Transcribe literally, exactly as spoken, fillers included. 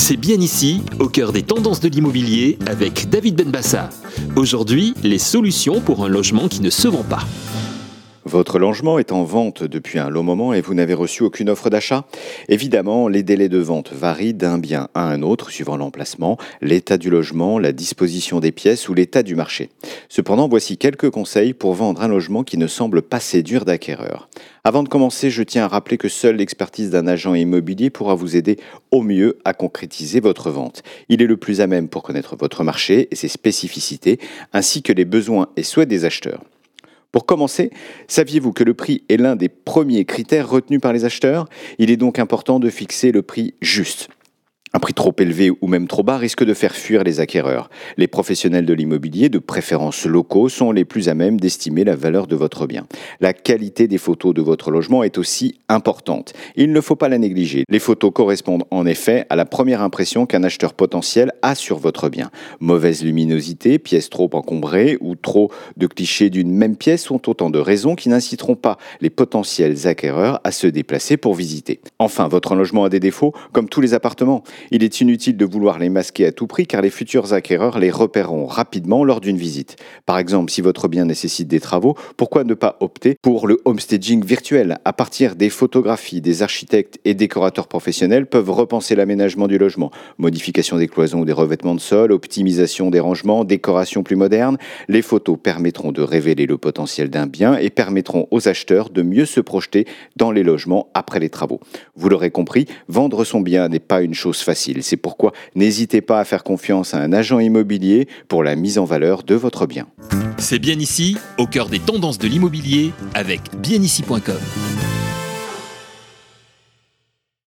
C'est bien ici, au cœur des tendances de l'immobilier, avec David Benbassa. Aujourd'hui, les solutions pour un logement qui ne se vend pas. Votre logement est en vente depuis un long moment et vous n'avez reçu aucune offre d'achat ? Évidemment, les délais de vente varient d'un bien à un autre suivant l'emplacement, l'état du logement, la disposition des pièces ou l'état du marché. Cependant, voici quelques conseils pour vendre un logement qui ne semble pas séduire d'acquéreurs. Avant de commencer, je tiens à rappeler que seule l'expertise d'un agent immobilier pourra vous aider au mieux à concrétiser votre vente. Il est le plus à même pour connaître votre marché et ses spécificités, ainsi que les besoins et souhaits des acheteurs. Pour commencer, saviez-vous que le prix est l'un des premiers critères retenus par les acheteurs ? Il est donc important de fixer le prix juste. Un prix trop élevé ou même trop bas risque de faire fuir les acquéreurs. Les professionnels de l'immobilier, de préférence locaux, sont les plus à même d'estimer la valeur de votre bien. La qualité des photos de votre logement est aussi importante. Il ne faut pas la négliger. Les photos correspondent en effet à la première impression qu'un acheteur potentiel a sur votre bien. Mauvaise luminosité, pièces trop encombrées ou trop de clichés d'une même pièce sont autant de raisons qui n'inciteront pas les potentiels acquéreurs à se déplacer pour visiter. Enfin, votre logement a des défauts, comme tous les appartements. Il est inutile de vouloir les masquer à tout prix car les futurs acquéreurs les repéreront rapidement lors d'une visite. Par exemple, si votre bien nécessite des travaux, pourquoi ne pas opter pour le homestaging virtuel ? À partir des photographies, des architectes et décorateurs professionnels peuvent repenser l'aménagement du logement. Modification des cloisons ou des revêtements de sol, optimisation des rangements, décoration plus moderne. Les photos permettront de révéler le potentiel d'un bien et permettront aux acheteurs de mieux se projeter dans les logements après les travaux. Vous l'aurez compris, vendre son bien n'est pas une chose facile. C'est pourquoi n'hésitez pas à faire confiance à un agent immobilier pour la mise en valeur de votre bien. C'est bien ici, au cœur des tendances de l'immobilier, avec bien ici point com.